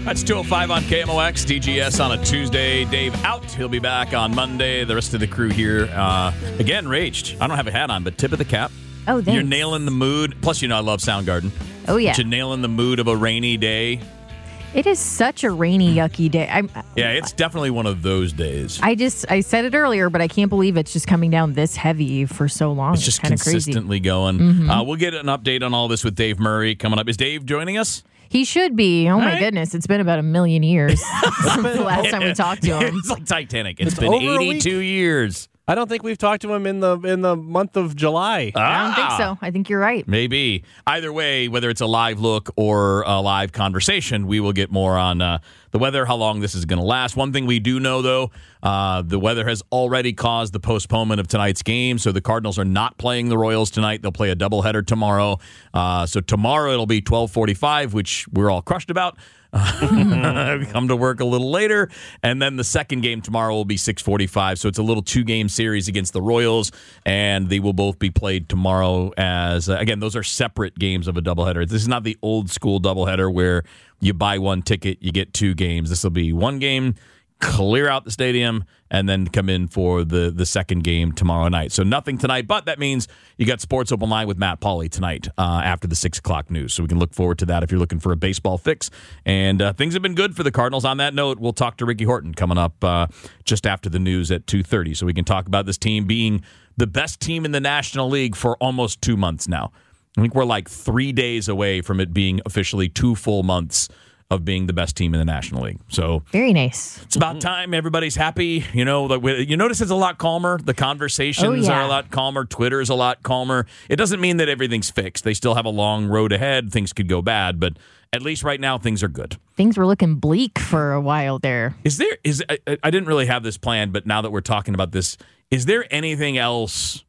That's 2:05 on KMOX, DGS on a Tuesday. Dave out. He'll be back on Monday. The rest of the crew here. Again, Raged. I don't have a hat on, but tip of the cap. Oh, thanks. You're nailing the mood. Plus, I love Soundgarden. Oh, yeah. But you're nailing the mood of a rainy day. It is such a rainy, yucky day. Yeah, it's definitely one of those days. I said it earlier, but I can't believe it's just coming down this heavy for so long. It's just kind of consistently crazy. going. Mm-hmm. We'll get an update on all this with Dave Murray coming up. Is Dave joining us? He should be. Oh, my right. goodness. It's been about 1 million years since the last time we talked to him. It's like Titanic. It's been over a 82 years. I don't think we've talked to him in the month of July. I don't think so. I think you're right. Maybe. Either way, whether it's a live look or a live conversation, we will get more on the weather, how long this is going to last. One thing we do know, though, the weather has already caused the postponement of tonight's game, so the Cardinals are not playing the Royals tonight. They'll play a doubleheader tomorrow. So tomorrow it'll be 12:45, which we're all crushed about. Come to work a little later, and then the second game tomorrow will be 6:45. So it's a little 2-game series against the Royals, and they will both be played tomorrow. As again, those are separate games of a doubleheader. This is not the old school doubleheader where you buy one ticket, you get 2 games. This will be one game, clear out the stadium, and then come in for the second game tomorrow night. So nothing tonight, but that means you got Sports Open Line with Matt Pauley tonight after the 6 o'clock news. So we can look forward to that if you're looking for a baseball fix. And things have been good for the Cardinals. On that note, we'll talk to Ricky Horton coming up just after the news at 2:30. So we can talk about this team being the best team in the National League for almost 2 months now. I think we're like 3 days away from it being officially 2 full months of being the best team in the National League. So very nice. It's about time everybody's happy. You notice it's a lot calmer. The conversations are a lot calmer. Twitter is a lot calmer. It doesn't mean that everything's fixed. They still have a long road ahead. Things could go bad, but at least right now things are good. Things were looking bleak for a while there. I didn't really have this planned, but now that we're talking about this, is there anything else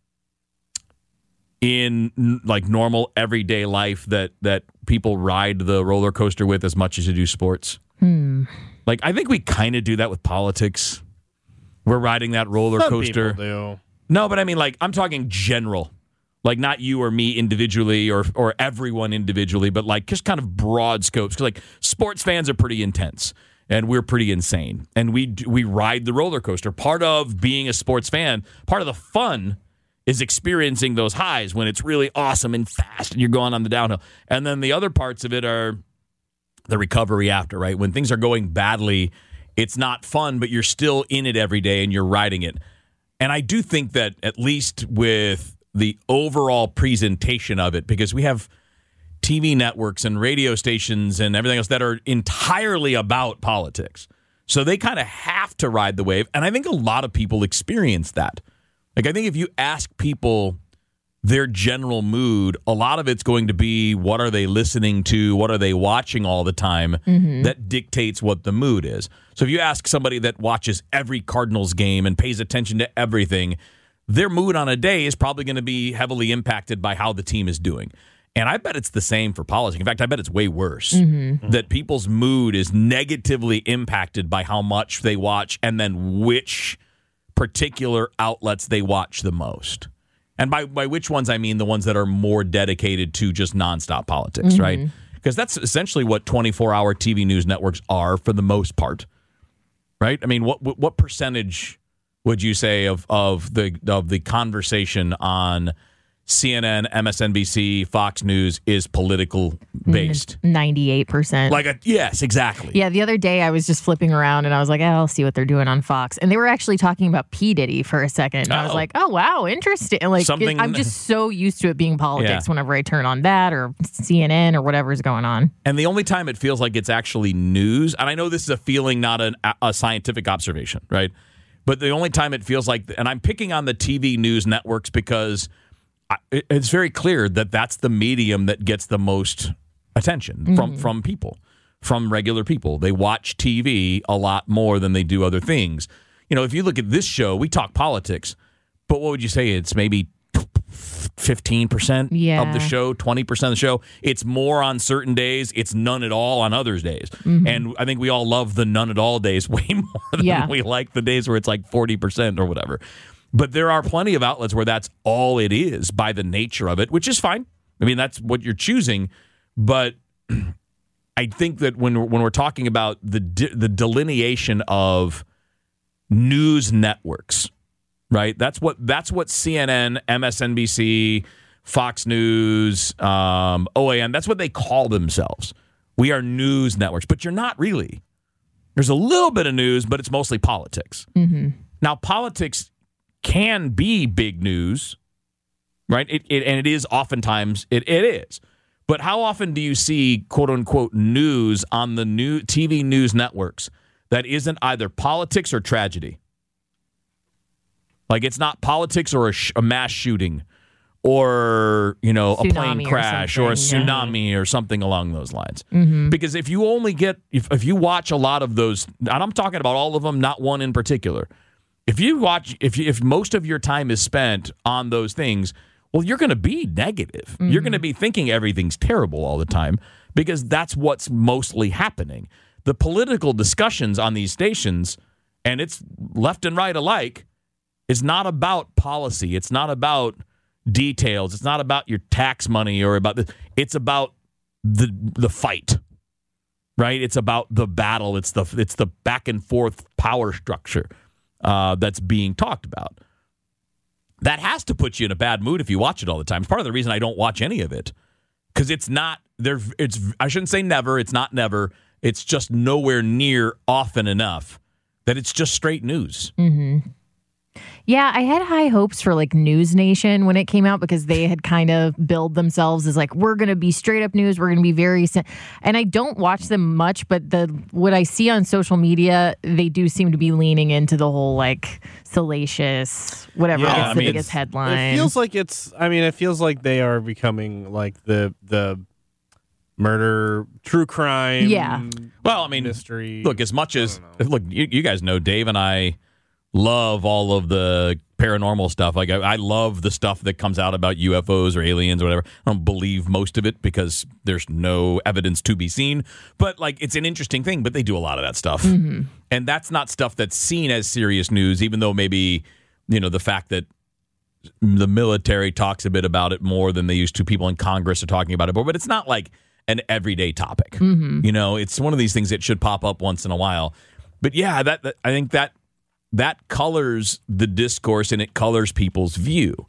in like normal everyday life that people ride the roller coaster with as much as you do sports? Like, I think we kind of do that with politics. We're riding that roller coaster. Some people do. No, but I mean, like, I'm talking general. Like, not you or me individually or everyone individually, but like just kind of broad scopes. Because like sports fans are pretty intense and we're pretty insane. And we ride the roller coaster. Part of being a sports fan, part of the fun is experiencing those highs when it's really awesome and fast and you're going on the downhill. And then the other parts of it are the recovery after, right? When things are going badly, it's not fun, but you're still in it every day and you're riding it. And I do think that at least with the overall presentation of it, because we have TV networks and radio stations and everything else that are entirely about politics. So they kind of have to ride the wave. And I think a lot of people experience that. Like, I think if you ask people their general mood, a lot of it's going to be what are they listening to, what are they watching all the time, that dictates what the mood is. So if you ask somebody that watches every Cardinals game and pays attention to everything, their mood on a day is probably going to be heavily impacted by how the team is doing. And I bet it's the same for politics. In fact, I bet it's way worse. That people's mood is negatively impacted by how much they watch and then which particular outlets they watch the most. And by which ones, I mean the ones that are more dedicated to just nonstop politics, right? Because that's essentially what 24-hour TV news networks are for the most part, right? I mean, what percentage would you say of the conversation on CNN, MSNBC, Fox News is political based? 98%. Yes, exactly. Yeah, the other day I was just flipping around and I was like, I'll see what they're doing on Fox. And they were actually talking about P. Diddy for a second. And I was like, oh, wow, interesting. Like, I'm just so used to it being politics whenever I turn on that or CNN or whatever's going on. And the only time it feels like it's actually news, and I know this is a feeling, not a scientific observation, right? But the only time it feels like, and I'm picking on the TV news networks because it's very clear that that's the medium that gets the most attention from people, from regular people. They watch TV a lot more than they do other things. You know, if you look at this show, we talk politics, but what would you say? It's maybe 15% of the show, 20% of the show. It's more on certain days. It's none at all on other days. And I think we all love the none at all days way more than we like the days where it's like 40% or whatever. But there are plenty of outlets where that's all it is by the nature of it, which is fine. I mean, that's what you're choosing. But I think that when we're talking about the delineation of news networks, right? That's what CNN, MSNBC, Fox News, OAN, that's what they call themselves. We are news networks, but you're not really. There's a little bit of news, but it's mostly politics. Mm-hmm. Now, politics can be big news, right? And it is oftentimes, it is. But how often do you see, quote unquote, news on the new TV news networks that isn't either politics or tragedy? Like, it's not politics or a mass shooting or, a plane crash or a tsunami or something along those lines. Mm-hmm. Because if you only if you watch a lot of those, and I'm talking about all of them, not one in particular. If most of your time is spent on those things, well, you're going to be negative. Mm-hmm. You're going to be thinking everything's terrible all the time because that's what's mostly happening. The political discussions on these stations, and it's left and right alike, is not about policy. It's not about details. It's not about your tax money or it's about the fight, right? It's about the battle. It's the back and forth power structure that's being talked about. That has to put you in a bad mood if you watch it all the time. It's part of the reason I don't watch any of it, because it's not there. I shouldn't say never. It's not never. It's just nowhere near often enough that it's just straight news. Mm-hmm. Yeah, I had high hopes for like News Nation when it came out because they had kind of billed themselves as like, we're going to be straight up news. We're going to be very, and I don't watch them much, but what I see on social media, they do seem to be leaning into the whole like salacious, whatever gets the biggest headline. It feels like they are becoming like the murder, true crime. Yeah. Well, mystery. Look, as much as you guys know, Dave and I love all of the paranormal stuff. Like I love the stuff that comes out about UFOs or aliens or whatever. I don't believe most of it because there's no evidence to be seen. But like, it's an interesting thing. But they do a lot of that stuff, and that's not stuff that's seen as serious news. Even though maybe the fact that the military talks a bit about it more than they used to. People in Congress are talking about it, but it's not like an everyday topic. It's one of these things that should pop up once in a while. But yeah, that I think that colors the discourse and it colors people's view.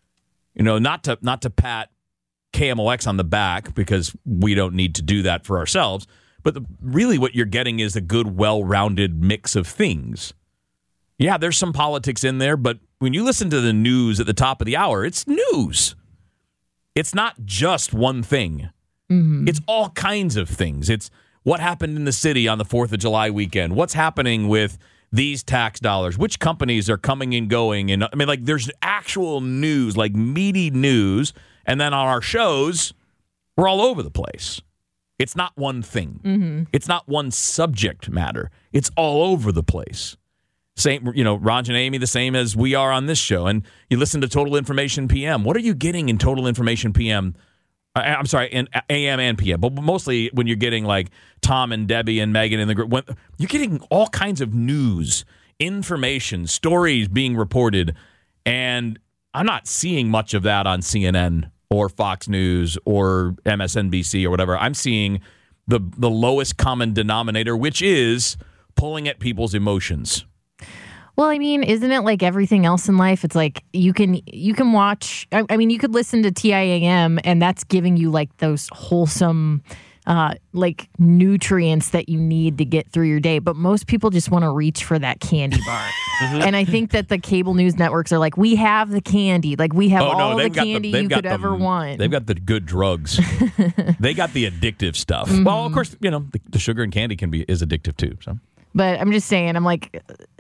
Not to pat KMOX on the back because we don't need to do that for ourselves, but really what you're getting is a good, well-rounded mix of things. Yeah, there's some politics in there, but when you listen to the news at the top of the hour, it's news. It's not just one thing. Mm-hmm. It's all kinds of things. It's what happened in the city on the 4th of July weekend. What's happening with these tax dollars, which companies are coming and going. And there's actual news, like meaty news. And then on our shows, we're all over the place. It's not one thing. Mm-hmm. It's not one subject matter. It's all over the place. Same, Raj and Amy, the same as we are on this show. And you listen to Total Information PM. What are you getting in Total Information PM? I'm sorry, in AM and PM, but mostly when you're getting like Tom and Debbie and Megan in the group, you're getting all kinds of news, information, stories being reported, and I'm not seeing much of that on CNN or Fox News or MSNBC or whatever. I'm seeing the lowest common denominator, which is pulling at people's emotions. Well, isn't it like everything else in life? It's like you can watch. You could listen to TIAM, and that's giving you like those wholesome, like nutrients that you need to get through your day. But most people just want to reach for that candy bar. And I think that the cable news networks are like, we have the candy, like we have all the candy you could ever want. They've got the good drugs. They got the addictive stuff. Mm-hmm. Well, of course, the sugar and candy is addictive too. So, but I'm just saying, I'm like.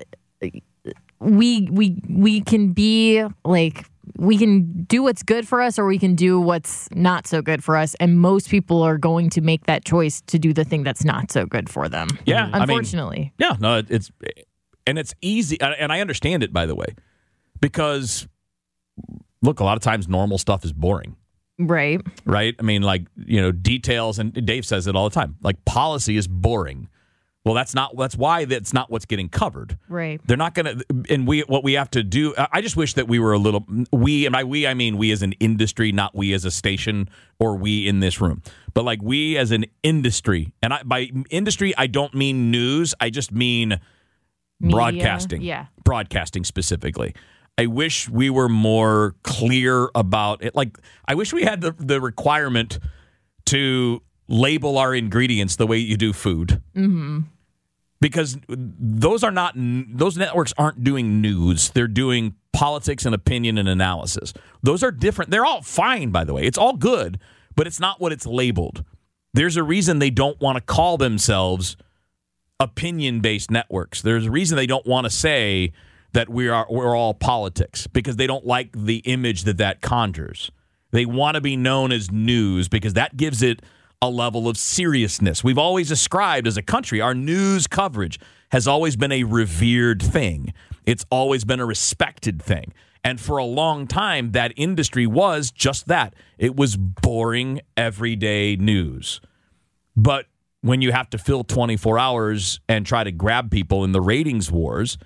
We can be like, we can do what's good for us or we can do what's not so good for us, and most people are going to make that choice to do the thing that's not so good for them. Yeah, unfortunately. It's easy, and I understand it, by the way, because look, a lot of times normal stuff is boring. Right. Details, and Dave says it all the time. Like, policy is boring. Well, that's why that's not what's getting covered. Right. They're not going to, and what we have to do, I just wish that we were a little, I mean we as an industry, not we as a station or we in this room. but like we as an industry, and by industry I don't mean news, I just mean broadcasting. Broadcasting specifically. I wish we were more clear about it. Like, I wish we had the requirement to label our ingredients the way you do food. Mm-hmm. Because those networks aren't doing news. They're doing politics and opinion and analysis. Those are different. They're all fine, by the way. It's all good, but it's not what it's labeled. There's a reason they don't want to call themselves opinion-based networks. There's a reason they don't want to say that we're all politics, because they don't like the image that conjures. They want to be known as news because that gives it a level of seriousness. We've always ascribed as a country, our news coverage has always been a revered thing. It's always been a respected thing. And for a long time, that industry was just that. It was boring, everyday news. But when you have to fill 24 hours and try to grab people in the ratings wars,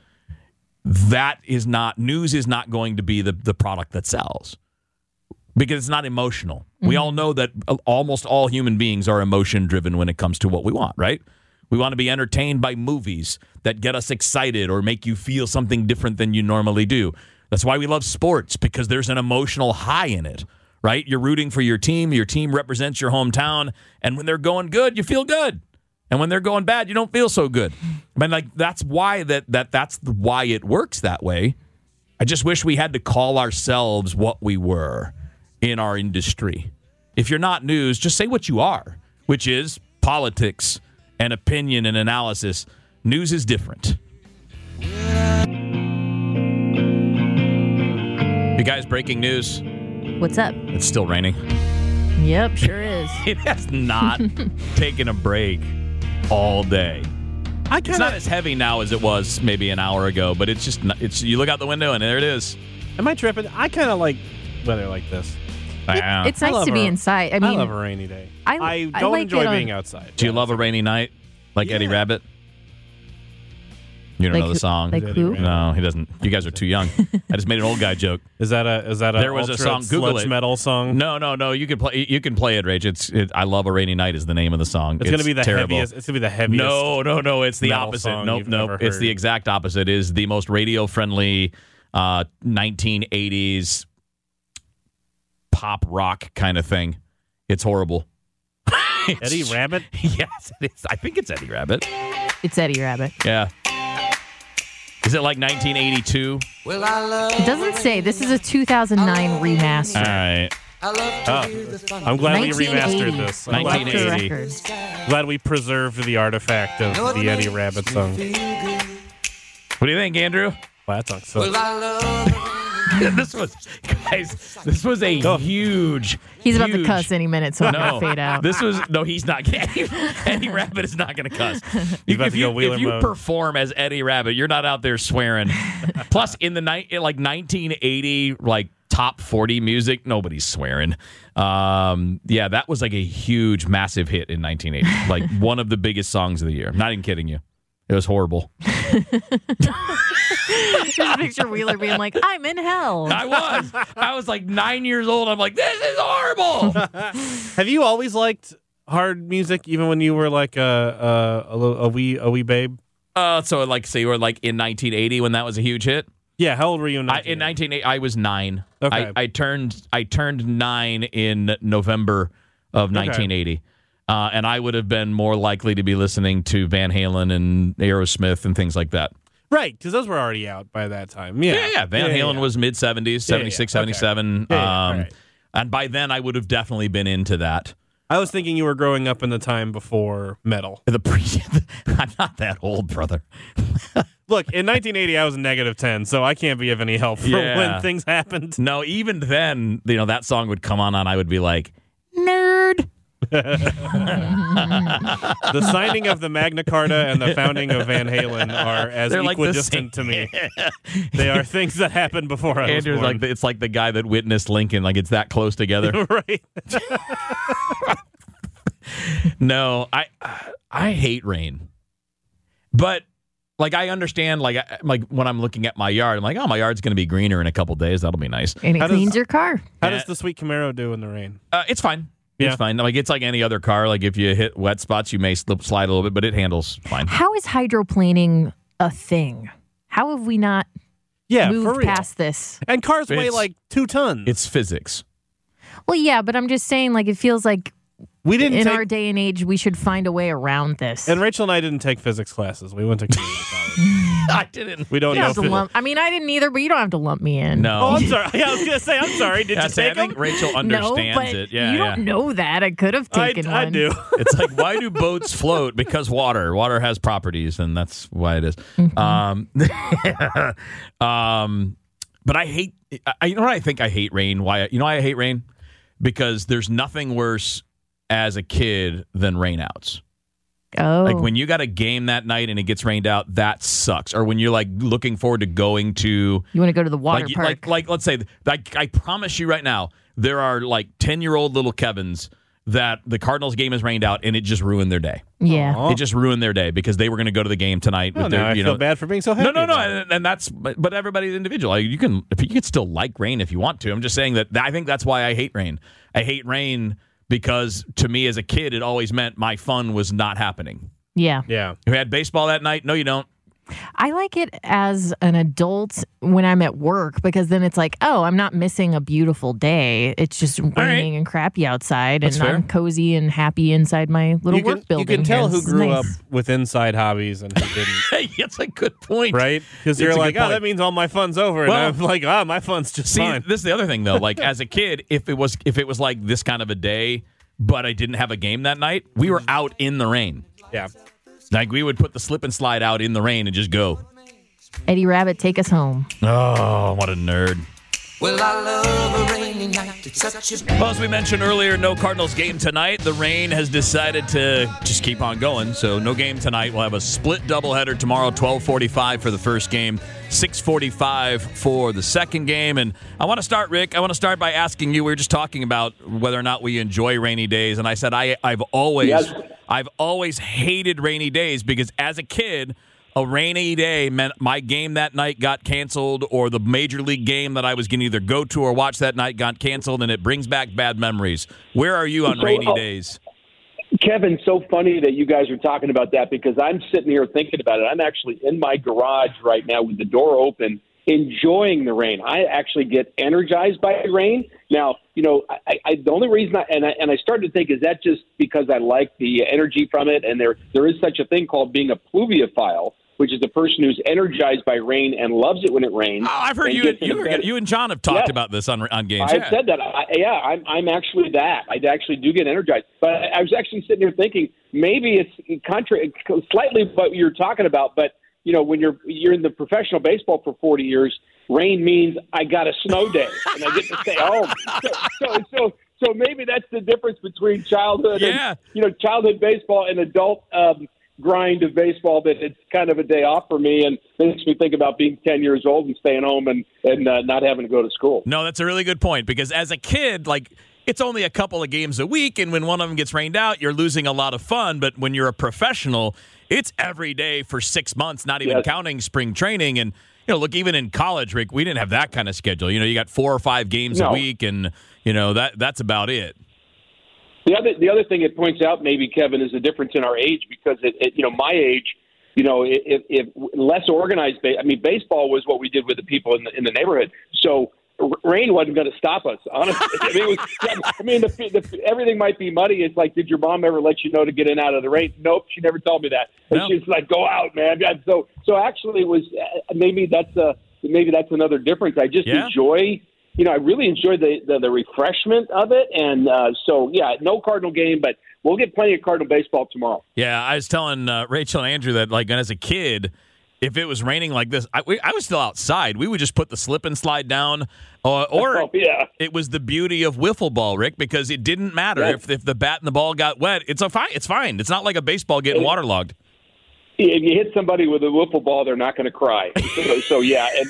news is not going to be the product that sells, because it's not emotional. Mm-hmm. We all know that almost all human beings are emotion driven when it comes to what we want, right? We want to be entertained by movies that get us excited or make you feel something different than you normally do. That's why we love sports, because there's an emotional high in it, right? You're rooting for your team represents your hometown, and when they're going good, you feel good. And when they're going bad, you don't feel so good. I mean, like, that's why that's why it works that way. I just wish we had to call ourselves what we were in our industry. If you're not news, just say what you are, which is politics and opinion and analysis. News is different. Hey guys, breaking news. What's up? It's still raining. Yep, sure is. It has not taken a break all day. It's not as heavy now as it was maybe an hour ago, but it's just you look out the window and there it is. Am I tripping? I kind of like weather like this. It's nice to be inside. I love a rainy day. I don't enjoy being outside. Do you love a rainy night like Eddie Rabbit? You don't know the song. Like who? No, he doesn't. You guys are too young. I just made an old guy joke. Is that a there was a song? Google it. Metal song? No. You can play it, Rach. I Love a Rainy Night is the name of the song. It's going to be the terrible. heaviest. It's going to be the heaviest. No. It's the opposite. Nope. It's the exact opposite. It is the most radio friendly 1980s pop rock kind of thing. It's horrible. Eddie Rabbit? Yes, it is. I think it's Eddie Rabbit. It's Eddie Rabbit. Yeah. Is it like 1982? It doesn't say. This is a 2009 remaster. All right. I'm glad we remastered this. 1980. Glad we preserved the artifact of the Eddie Rabbit song. What do you think, Andrew? Well, that song sucks. This was a huge. He's about to cuss any minute, so I'm gonna fade out. He's not. Eddie Rabbit is not gonna cuss. If you perform as Eddie Rabbit, you're not out there swearing. Plus, in the night, like 1980, like top 40 music, nobody's swearing. That was like a huge, massive hit in 1980. Like one of the biggest songs of the year. I'm not even kidding you. It was horrible. Just picture Wheeler being like, I'm in hell. I was like 9 years old. I'm like, this is horrible. Have you always liked hard music, even when you were like a wee babe? So like, say you were like in 1980 when that was a huge hit? Yeah, how old were you in 1980? In 1980, I was 9. Okay. I turned 9 in November of 1980. And I would have been more likely to be listening to Van Halen and Aerosmith and things like that. Right, because those were already out by that time. Yeah. Van Halen was mid-70s, 76, 77. Right. And by then, I would have definitely been into that. I was thinking you were growing up in the time before metal. I'm not that old, brother. Look, in 1980, I was -10, so I can't be of any help for when things happened. No, even then, that song would come on and I would be like, nerd. The signing of the Magna Carta and the founding of Van Halen are as equidistant to me. They are things that happened before I was born. Like it's like the guy that witnessed Lincoln. Like it's that close together. Right. No, I hate rain, but like I understand. Like when I'm looking at my yard, I'm like, oh, my yard's going to be greener in a couple days. That'll be nice. And it cleans your car. How does the sweet Camaro do in the rain? It's fine. It's fine. Like it's like any other car. Like if you hit wet spots, you may slide a little bit, but it handles fine. How is hydroplaning a thing? How have we not moved past this? And cars weigh like 2 tons. It's physics. Well, yeah, but I'm just saying, like, it feels like our day and age, we should find a way around this. And Rachel and I didn't take physics classes. We went to community college. I didn't. We don't know. I didn't either, but you don't have to lump me in. No. Oh, I'm sorry. Yeah, I was going to say, I'm sorry. Did you take I think Rachel understands it. Yeah, you don't know that. I could have taken one. I do. It's like, why do boats float? Because water. Water has properties, and that's why it is. Mm-hmm. But I hate. You know what I think I hate rain? Why I hate rain? Because there's nothing worse as a kid than rainouts. Oh. Like when you got a game that night and it gets rained out, that sucks. Or when you're like looking forward to going to... You want to go to the water park. Like let's say, I promise you right now, there are like 10-year-old little Kevins that the Cardinals game is rained out and it just ruined their day. Yeah. Aww. It just ruined their day because they were going to go to the game tonight. I feel bad for being so happy. No. And that's, but everybody's individual. Like, you can still like rain if you want to. I'm just saying that I think that's why I hate rain. I hate rain because to me as a kid, it always meant my fun was not happening. Yeah. Yeah. You had baseball that night? No, you don't. I like it as an adult when I'm at work because then it's like, oh, I'm not missing a beautiful day. It's just raining and crappy outside, and I'm cozy and happy inside my little work building. You can tell who grew up with inside hobbies and who didn't. Hey, that's a good point. Right? Because you're like, that means all my fun's over. And I'm like, my fun's just fine. This is the other thing, though. Like, as a kid, if it was like this kind of a day, but I didn't have a game that night, we were out in the rain. Yeah. Like, we would put the slip and slide out in the rain and just go. Eddie Rabbit, take us home. Oh, what a nerd. Well, I love a rainy night. It's such a... Well, as we mentioned earlier, no Cardinals game tonight. The rain has decided to just keep on going, so no game tonight. We'll have a split doubleheader tomorrow, 12:45 for the first game, 6:45 for the second game. And I want to start, Rick, by asking you, we were just talking about whether or not we enjoy rainy days, and I said I've always hated rainy days because as a kid, a rainy day meant my game that night got canceled, or the major league game that I was going to either go to or watch that night got canceled, and it brings back bad memories. Where are you on rainy days? Kevin, so funny that you guys are talking about that because I'm sitting here thinking about it. I'm actually in my garage right now with the door open, enjoying the rain. I actually get energized by rain. Now, the only reason I started to think, is that just because I like the energy from it? And there is such a thing called being a pluviophile, which is the person who's energized by rain and loves it when it rains. Oh, I've heard you and John have talked about this on games. I've said that. I'm actually that. I actually do get energized. But I was actually sitting here thinking maybe it's slightly what you're talking about, but when you're in the professional baseball for 40 years, rain means I got a snow day and I get to stay home. So maybe that's the difference between childhood and childhood baseball and adult grind of baseball, that it's kind of a day off for me and makes me think about being 10 years old and staying home and not having to go to school. No, that's a really good point, because as a kid, like, it's only a couple of games a week, and when one of them gets rained out, you're losing a lot of fun. But when you're a professional, it's every day for 6 months, not even counting spring training. And, look, even in college, Rick, we didn't have that kind of schedule. You got 4 or 5 games a week, and, that's about it. The other thing it points out, maybe, Kevin, is the difference in our age, because my age, if less organized. Baseball was what we did with the people in the neighborhood. So rain wasn't going to stop us, honestly. Everything might be muddy. It's like, did your mom ever let you know to get in out of the rain? Nope, she never told me that. No. She's like, go out, man. So actually, it was maybe that's another difference. I just enjoy. I really enjoyed the refreshment of it. And no Cardinal game, but we'll get plenty of Cardinal baseball tomorrow. Yeah, I was telling Rachel and Andrew that, like, as a kid, if it was raining like this, I was still outside. We would just put the slip and slide down. It was the beauty of wiffle ball, Rick, because it didn't matter if the bat and the ball got wet. It's fine. It's not like a baseball getting waterlogged. If you hit somebody with a wiffle ball, they're not going to cry. So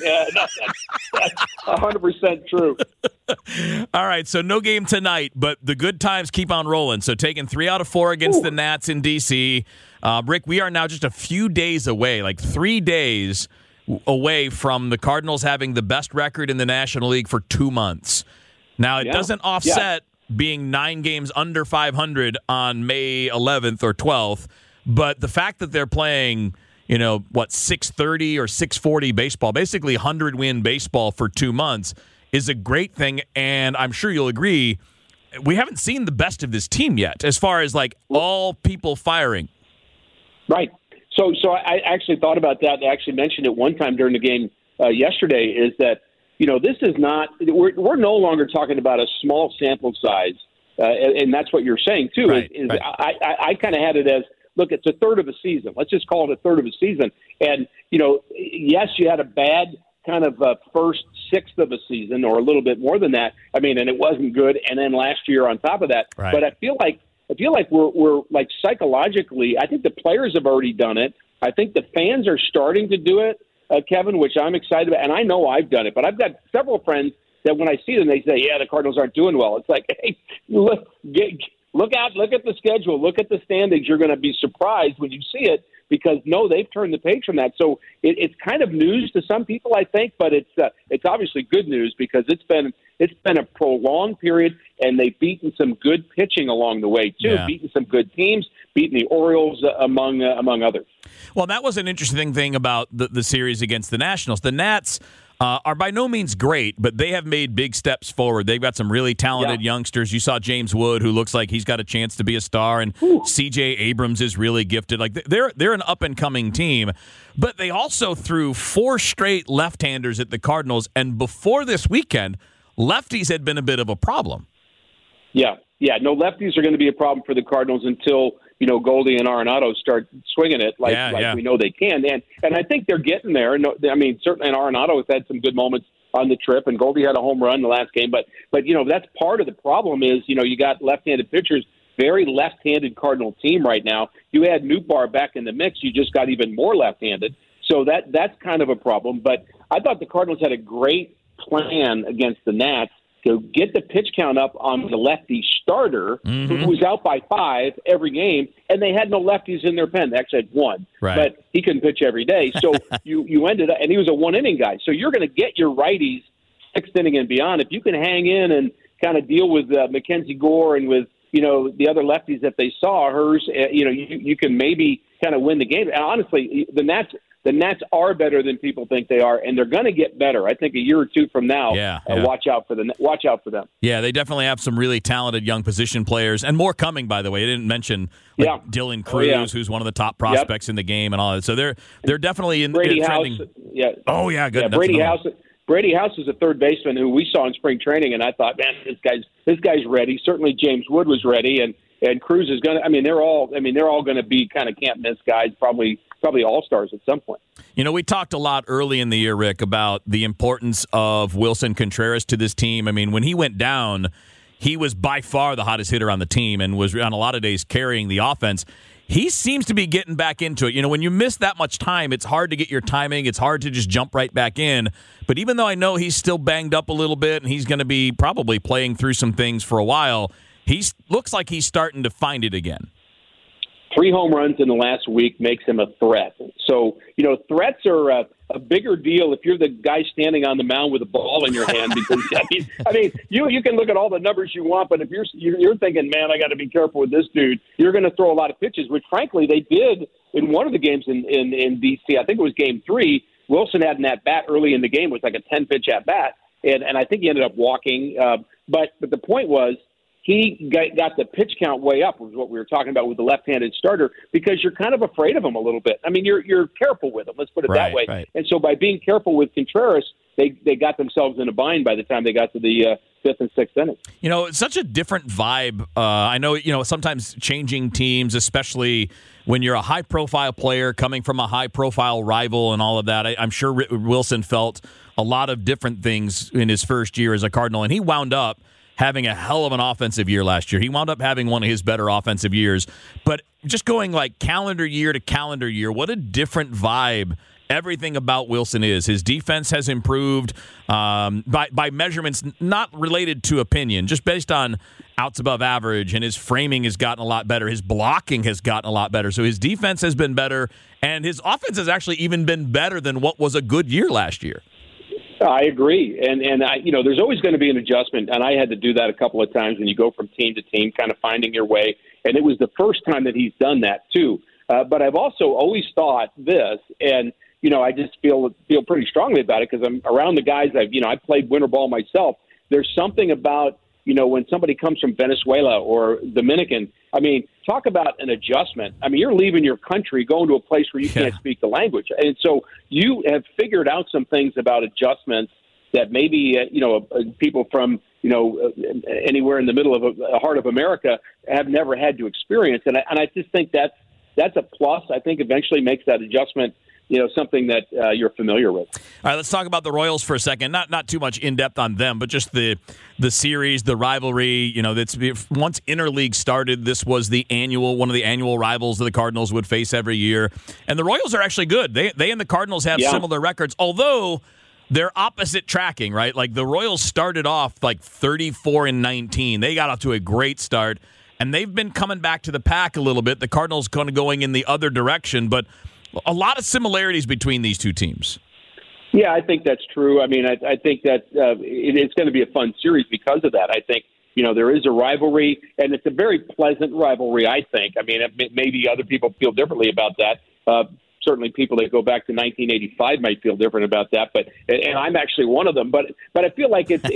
that's 100% true. All right, so no game tonight, but the good times keep on rolling. So taking 3 out of 4 against the Nats in D.C. Rick, we are now just a few days away, like 3 days away from the Cardinals having the best record in the National League for 2 months. Now, it doesn't offset being 9 games under 500 on May 11th or 12th, but the fact that they're playing, 630 or 640 baseball, basically 100-win baseball for 2 months, is a great thing. And I'm sure you'll agree, we haven't seen the best of this team yet, as far as all people firing. Right. So I actually thought about that. I actually mentioned it one time during the game yesterday. Is that this is not. We're no longer talking about a small sample size, and that's what you're saying too. Right, right. I kind of had it as, look, it's a third of a season. Let's just call it a third of a season. And yes, you had a bad kind of first sixth of a season, or a little bit more than that. I mean, and it wasn't good. And then last year on top of that. Right. But I feel like we're like psychologically, I think the players have already done it. I think the fans are starting to do it, Kevin, which I'm excited about. And I know I've done it, but I've got several friends that when I see them, they say, yeah, the Cardinals aren't doing well. It's like, hey, look out, look at the schedule, look at the standings. You're going to be surprised when you see it, because they've turned the page from that. So it's kind of news to some people, I think, but it's obviously good news, because it's been a prolonged period, and they've beaten some good pitching along the way too. Yeah. Beaten some good teams, beaten the Orioles among others. Well, that was an interesting thing about the series against the Nationals. The Nats are by no means great, but they have made big steps forward. They've got some really talented youngsters. You saw James Wood, who looks like he's got a chance to be a star, and C.J. Abrams is really gifted. They're an up-and-coming team, but they also threw 4 straight left-handers at the Cardinals, and before this weekend, lefties had been a bit of a problem. Yeah. No, lefties are going to be a problem for the Cardinals until Goldie and Arenado start swinging it like we know they can. And I think they're getting there. I mean, certainly Arenado has had some good moments on the trip, and Goldie had a home run in the last game. But that's part of the problem is, you got left-handed pitchers, very left-handed Cardinal team right now. You add Nootbaar back in the mix, you just got even more left-handed. So that's kind of a problem. But I thought the Cardinals had a great plan against the Nats to get the pitch count up on the lefty starter, who was out by 5 every game, and they had no lefties in their pen. They actually had 1, but he couldn't pitch every day. So you ended up, and he was a 1-inning guy. So you're going to get your righties 6th inning and beyond. If you can hang in and kind of deal with Mackenzie Gore and with the other lefties that they saw, you can maybe kind of win the game. And honestly, the Nats are better than people think they are, and they're going to get better. I think a year or 2 from now. Watch out for them. Yeah, they definitely have some really talented young position players, and more coming. By the way, I didn't mention Dylan Cruz, who's one of the top prospects in the game, and all that. So they're definitely in Brady trending. House. Yeah. Oh yeah, good. Yeah, Brady House is a third baseman who we saw in spring training, and I thought, man, this guy's ready. Certainly James Wood was ready, and Cruz is going to. I mean, they're all going to be kind of can't miss guys, probably all-stars at some point. We talked a lot early in the year, Rick, about the importance of Wilson Contreras to this team. I mean, when he went down, he was by far the hottest hitter on the team and was on a lot of days carrying the offense. He seems to be getting back into it. When you miss that much time, it's hard to get your timing. It's hard to just jump right back in. But even though I know he's still banged up a little bit and he's going to be probably playing through some things for a while, he looks like he's starting to find it again. 3 home runs in the last week makes him a threat. So, threats are a bigger deal if you're the guy standing on the mound with a ball in your hand. Because I mean, you can look at all the numbers you want, but if you're thinking, man, I got to be careful with this dude, you're going to throw a lot of pitches, which frankly they did in one of the games in D.C. I think it was Game 3. Wilson had an at bat early in the game. It was like a 10-pitch at bat, and I think he ended up walking. But the point was, he got the pitch count way up, was what we were talking about with the left-handed starter, because you're kind of afraid of him a little bit. I mean, you're careful with him. Let's put it that way. Right. And so by being careful with Contreras, they got themselves in a bind by the time they got to the 5th and 6th inning. It's such a different vibe. I know, sometimes changing teams, especially when you're a high-profile player coming from a high-profile rival and all of that. I'm sure Wilson felt a lot of different things in his first year as a Cardinal, and he wound up having a hell of an offensive year last year. He wound up having one of his better offensive years. But just going like calendar year to calendar year, what a different vibe everything about Wilson is. His defense has improved by measurements not related to opinion, just based on outs above average, and his framing has gotten a lot better. His blocking has gotten a lot better. So his defense has been better, and his offense has actually even been better than what was a good year last year. I agree, and I, there's always going to be an adjustment, and I had to do that a couple of times when you go from team to team, kind of finding your way. And it was the first time that he's done that too. But I've also always thought this, and I just feel pretty strongly about it because I'm around the guys. I played winter ball myself. There's something about when somebody comes from Venezuela or Dominican. I mean, talk about an adjustment. I mean, you're leaving your country, going to a place where you can't speak the language. And so you have figured out some things about adjustments that maybe, people from, anywhere in the middle of the heart of America have never had to experience. And I just think that's a plus. I think eventually makes that adjustment something that you're familiar with. All right, let's talk about the Royals for a second. Not too much in depth on them, but just the series, the rivalry. That's once interleague started. This was one of the annual rivals that the Cardinals would face every year. And the Royals are actually good. They and the Cardinals have similar records, although they're opposite tracking, right? Like the Royals started off like 34-19. They got off to a great start, and they've been coming back to the pack a little bit. The Cardinals kind of going in the other direction, but a lot of similarities between these two teams. Yeah, I think that's true. I mean, I think that it's going to be a fun series because of that. I think, there is a rivalry, and it's a very pleasant rivalry, I think. I mean, maybe other people feel differently about that. Certainly people that go back to 1985 might feel different about that, and I'm actually one of them. But I feel like it's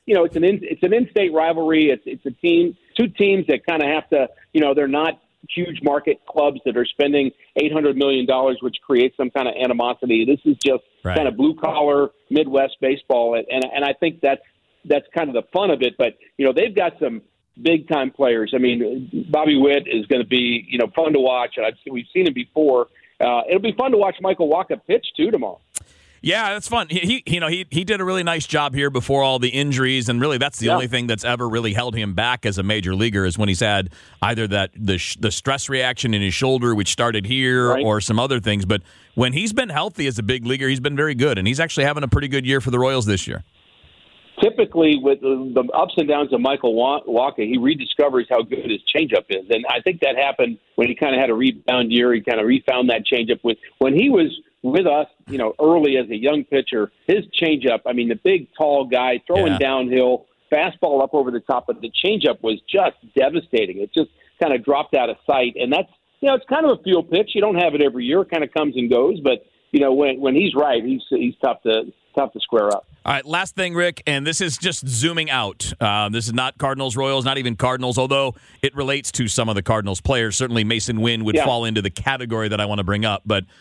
an in-state rivalry. It's two teams that kind of have to, they're not huge market clubs that are spending $800 million, which creates some kind of animosity. This is just kind of blue-collar Midwest baseball, and I think that's kind of the fun of it. But, they've got some big-time players. I mean, Bobby Witt is going to be, fun to watch, and we've seen him before. It'll be fun to watch Michael Wacha pitch, too, tomorrow. Yeah, that's fun. He did a really nice job here before all the injuries, and really that's the only thing that's ever really held him back as a major leaguer is when he's had either the stress reaction in his shoulder, which started here, or some other things. But when he's been healthy as a big leaguer, he's been very good, and he's actually having a pretty good year for the Royals this year. Typically, with the ups and downs of Michael Wacha, he rediscovers how good his changeup is, and I think that happened when he kind of had a rebound year. He kind of refound that changeup when he was with us, early as a young pitcher. His changeup, I mean, the big, tall guy throwing downhill, fastball up over the top, but the changeup was just devastating. It just kind of dropped out of sight, and that's, it's kind of a fuel pitch. You don't have it every year; it kind of comes and goes. But when he's right, he's tough to square up. All right, last thing, Rick, and this is just zooming out. This is not Cardinals, Royals, not even Cardinals, although it relates to some of the Cardinals players. Certainly, Mason Wynn would fall into the category that I want to bring up, but.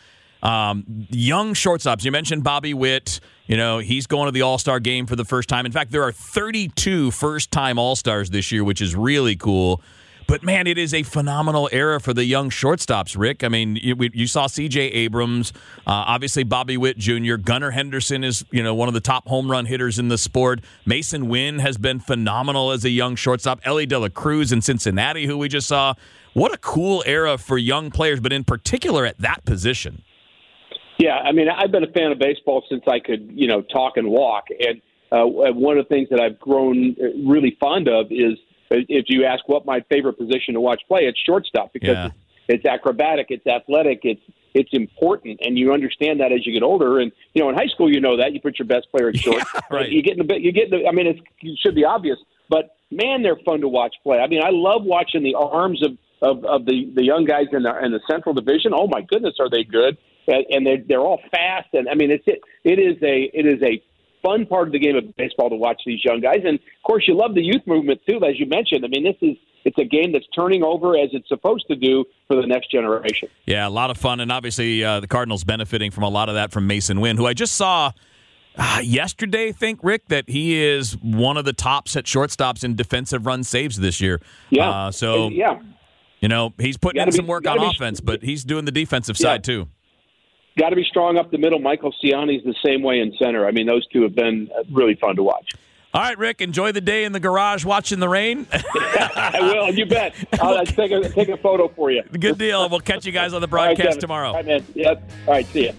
Young shortstops. You mentioned Bobby Witt. He's going to the All-Star game for the first time. In fact, there are 32 first-time All-Stars this year, which is really cool. But, man, it is a phenomenal era for the young shortstops, Rick. I mean, you saw C.J. Abrams, obviously Bobby Witt Jr., Gunnar Henderson is, one of the top home run hitters in the sport. Mason Wynn has been phenomenal as a young shortstop. Ellie De La Cruz in Cincinnati, who we just saw. What a cool era for young players, but in particular at that position. Yeah, I mean, I've been a fan of baseball since I could, talk and walk. And one of the things that I've grown really fond of is, if you ask what my favorite position to watch play, it's shortstop because it's acrobatic, it's athletic, it's important, and you understand that as you get older. And in high school, that you put your best player at short. Right. You get I mean, it should be obvious, but man, they're fun to watch play. I mean, I love watching the arms of the young guys in the Central Division. Oh my goodness, are they good? And they're all fast, and I mean it is a fun part of the game of baseball to watch these young guys, and of course you love the youth movement too, as you mentioned. I mean it's a game that's turning over as it's supposed to do for the next generation. Yeah, a lot of fun, and obviously the Cardinals benefiting from a lot of that from Mason Wynn, who I just saw yesterday. Think, Rick, that he is one of the tops at shortstops in defensive run saves this year. Yeah, he's putting in some work on offense, but he's doing the defensive side too. Got to be strong up the middle. Michael Ciani's the same way in center. I mean, those two have been really fun to watch. All right, Rick, enjoy the day in the garage watching the rain. I will, you bet. I'll take a photo for you. Good deal. We'll catch you guys on the broadcast tomorrow. All right, man. Yep. All right, see ya.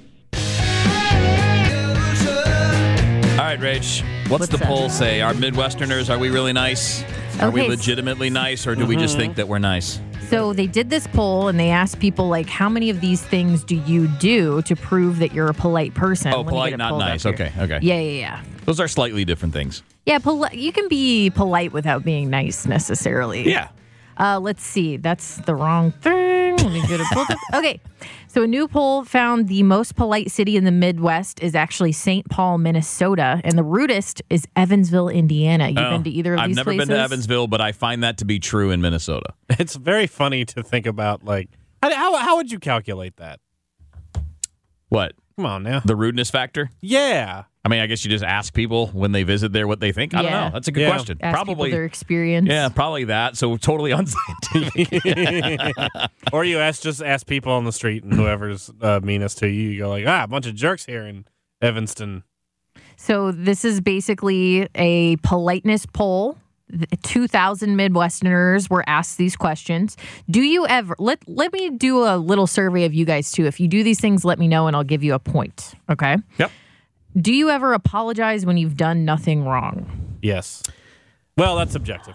All right, Rach, what's the poll say? Are Midwesterners, are we really nice? Are we legitimately nice, or do we just think that we're nice? So they did this poll and they asked people, like, how many of these things do you do to prove that you're a polite person? Oh, polite, not nice. Okay. Yeah. Those are slightly different things. Yeah, you can be polite without being nice necessarily. Yeah. Let's see. That's the wrong thing. Let me get it pulled up. Okay. So a new poll found the most polite city in the Midwest is actually St. Paul, Minnesota, and the rudest is Evansville, Indiana. You've been to either of these places? I've never been to Evansville, but I find that to be true in Minnesota. It's very funny to think about, like, how would you calculate that? What? Come on now. The rudeness factor? Yeah. I mean, I guess you just ask people when they visit there what they think. I don't know. That's a good question. Ask probably their experience. Yeah, probably that. So totally unscientific. Or you just ask people on the street, and whoever's meanest to you, you go like, a bunch of jerks here in Evanston. So this is basically a politeness poll. 2,000 Midwesterners were asked these questions. Do you ever, let me do a little survey of you guys too. If you do these things, let me know and I'll give you a point. Okay? Yep. Do you ever apologize when you've done nothing wrong? Yes. Well, that's subjective.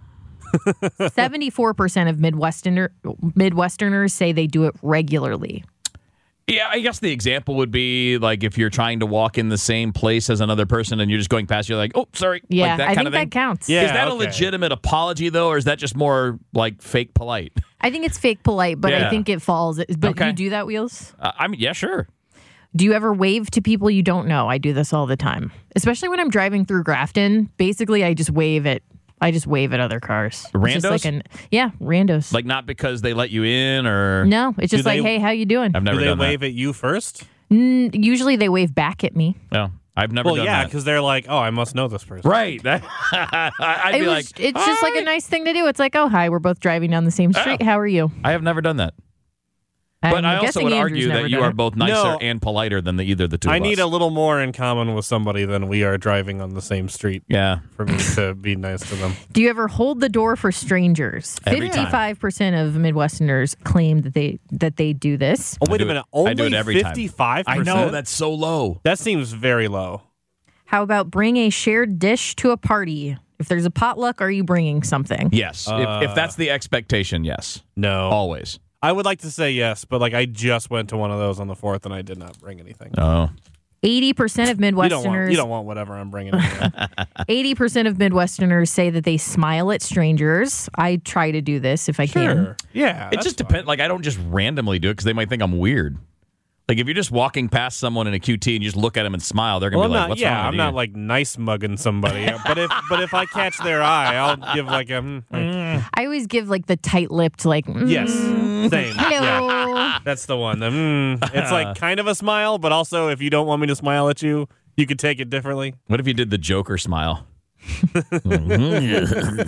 74% of Midwesterners say they do it regularly. Yeah, I guess the example would be like if you're trying to walk in the same place as another person and you're just going past, you're like, oh, sorry. Yeah, like that I kind think of thing. that counts. Yeah, is that a legitimate apology, though, or is that just more like fake polite? I think it's fake polite, but I think it falls. But you do that, Wheels? I mean, yeah, sure. Do you ever wave to people you don't know? I do this all the time, especially when I'm driving through Grafton. Basically, I just wave at other cars. Randos? Randos. Like not because they let you in or... No, it's just hey, how you doing? I've never done that. Do they wave at you first? Usually they wave back at me. No, I've never done that. Well, yeah, because they're like, I must know this person. Right. I'd be like... It's just like a nice thing to do. It's like, oh, hi, we're both driving down the same street. How are you? I have never done that. But I also would argue that you are both nicer and politer than either the two of us. I need a little more in common with somebody than we are driving on the same street. Yeah. For me to be nice to them. Do you ever hold the door for strangers? 55% of Midwesterners claim that they do this. Oh, wait a minute. Only I do it every 55%? time. I know, that's so low. That seems very low. How about bring a shared dish to a party? If there's a potluck, are you bringing something? Yes. If that's the expectation, yes. No. Always. I would like to say yes, but I just went to one of those on the 4th and I did not bring anything. Oh. 80% of Midwesterners... You don't want whatever I'm bringing. 80% of Midwesterners say that they smile at strangers. I try to do this if I can. Yeah. It just depends. I don't just randomly do it because they might think I'm weird. Like, if you're just walking past someone in a QT and you just look at them and smile, they're going to be like, what's wrong with you? I'm not, nice mugging somebody. but if I catch their eye, I'll give, I always give, the tight-lipped, Yes. Same. Hello. Yeah. That's the one. It's, kind of a smile, but also, if you don't want me to smile at you, you could take it differently. What if you did the Joker smile? 59%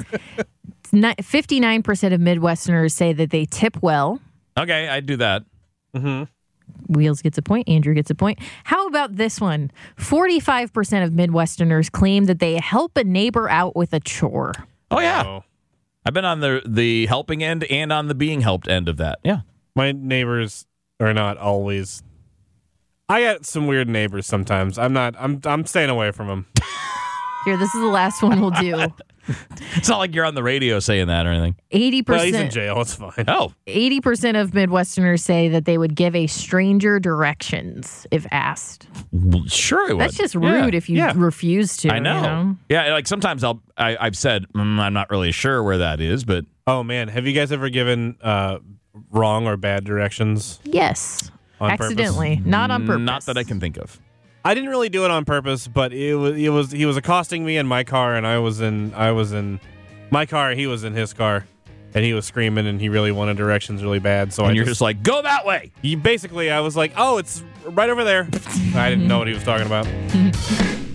of Midwesterners say that they tip well. Okay, I do that. Mm-hmm. Wheels gets a point. Andrew gets a point. How about this one? 45% of Midwesterners claim that they help a neighbor out with a chore. Oh, yeah. I've been on the helping end and on the being helped end of that. Yeah. My neighbors are not always... I got some weird neighbors sometimes. I'm staying away from them. Here, this is the last one we'll do. It's not like you're on the radio saying that or anything. 80%. Well, he's in jail. It's fine. Oh. 80% of Midwesterners say that they would give a stranger directions if asked. Sure, it would. That's just rude if you refuse to. I know. You know? Yeah, sometimes I've said I'm not really sure where that is, but oh man, have you guys ever given wrong or bad directions? Yes, on accidentally, purpose? Not on purpose. Not that I can think of. I didn't really do it on purpose, but he was accosting me in my car, and I was in my car, he was in his car, and he was screaming, and he really wanted directions really bad. So you're just like, go that way. I was like, oh, it's right over there. I didn't know what he was talking about.